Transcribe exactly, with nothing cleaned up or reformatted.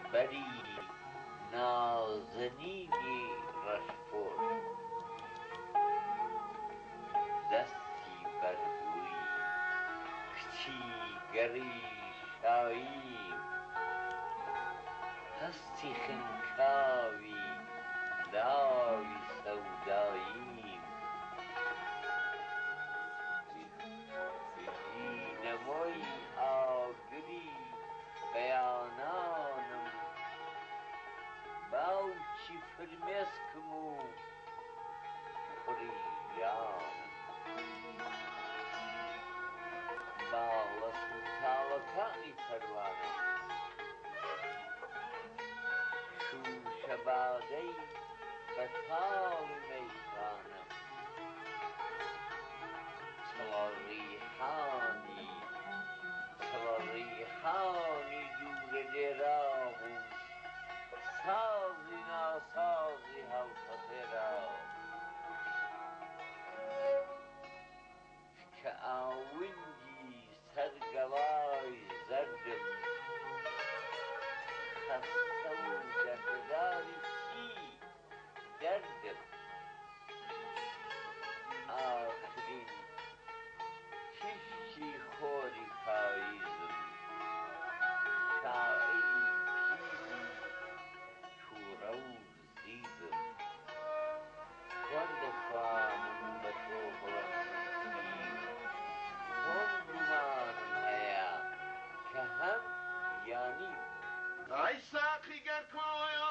بری نازنینی رشپور دستی بر روی کچی گریشایی هستی خنکاوی لاوی سودایی ژینەمۆی ئاگری بەیانانم باوکی فرمێسکم و کوڕی ژانم باڵە سنتاڵەکانی پەروانە شوشەبادەی بەتاڵی مەیخانەم چڵە ڕیحانی چڵە ڕیحانی دوورە لێرام و سازی ناسازی هەڵفەقێرام کە ئاونگی سەر گەڵای زەردم خەستە و دەردەداری چی دەردم